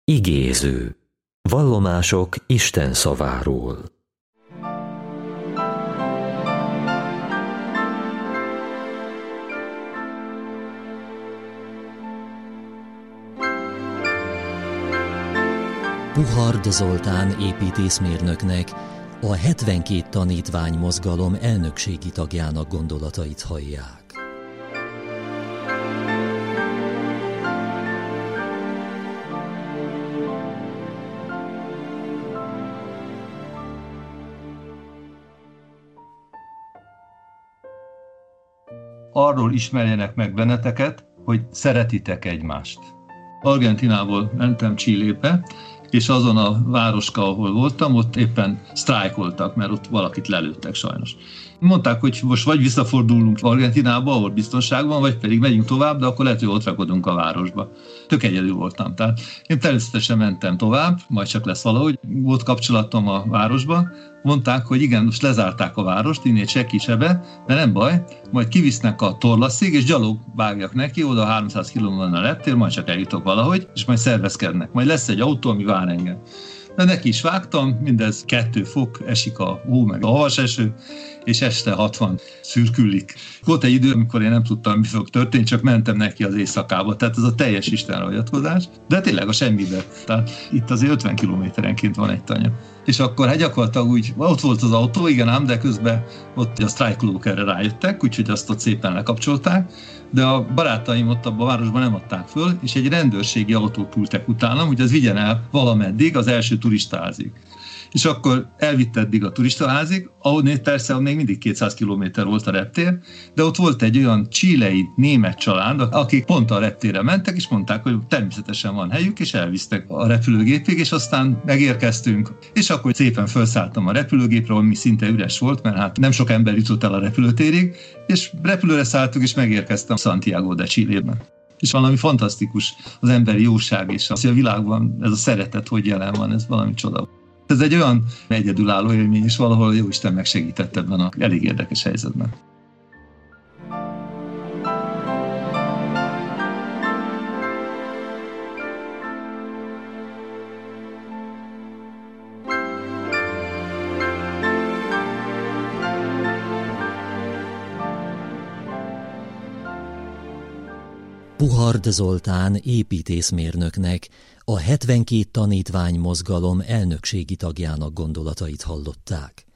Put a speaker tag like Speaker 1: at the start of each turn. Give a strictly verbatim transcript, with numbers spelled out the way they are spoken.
Speaker 1: Igéző. Vallomások Isten szaváról. Puhard Zoltán építészmérnöknek, a hetvenkét tanítvány mozgalom elnökségi tagjának gondolatait hallják.
Speaker 2: Arról ismerjenek meg benneteket, hogy szeretitek egymást. Argentinából mentem Chilébe, és azon a városka, ahol voltam, ott éppen sztrájkoltak, mert ott valakit lelőttek sajnos. Mondták, hogy most vagy visszafordulunk Argentinába, ahol biztonság van, vagy pedig megyünk tovább, de akkor lehet, hogy ott rakodunk a városba. Tök egyedül voltam. Tehát én természetesen mentem tovább, majd csak lesz valahogy. Volt kapcsolatom a városba, mondták, hogy igen, most lezárták a várost, innét senki se be, de nem baj, majd kivisznek a torlaszig, és gyalog vágjak neki, oda háromszáz kilóméter a reptér, majd csak eljutok valahogy, és majd szervezkednek. Majd lesz egy autó, ami vár engem. De neki is vágtam, mindez kettő fok, esik a hó, meg a havas eső, és este hatvan szürkülik. Volt egy idő, amikor én nem tudtam, mi fog történni, csak mentem neki az éjszakába. Tehát ez a teljes Istenre hagyatkozás, de tényleg a semmibe. Tehát itt azért ötven kilométerenként van egy tanya. És akkor hát gyakorlatilag úgy, ott volt az autó, igen ám, de közben ott a sztrájkolók erre rájöttek, úgyhogy azt ott szépen lekapcsolták, de a barátaim ott abban a városban nem adták föl, és egy rendőrségi autót küldtek utánam, hogy az vigyen el valameddig az első turistaházig. És akkor elvitt eddig a turistaházig, ahol persze még mindig kétszáz kilométer volt a reptér, de ott volt egy olyan chilei német család, akik pont a reptérre mentek, és mondták, hogy természetesen van helyük, és elvisztek a repülőgépig, és aztán megérkeztünk, és akkor szépen felszálltam a repülőgépre, ami szinte üres volt, mert hát nem sok ember jutott el a repülőtérig, és repülőre szálltunk, és megérkeztem Santiago de Chilében. És valami fantasztikus az emberi jóság, és az, hogy a világban ez a szeretet hogy jelen van, ez valami csoda. Ez egy olyan egyedülálló élmény, és valahol Jóisten megsegített ebben a elég érdekes helyzetben.
Speaker 1: Puhard Zoltán építészmérnöknek, a hetvenkét tanítvány mozgalom elnökségi tagjának gondolatait hallották.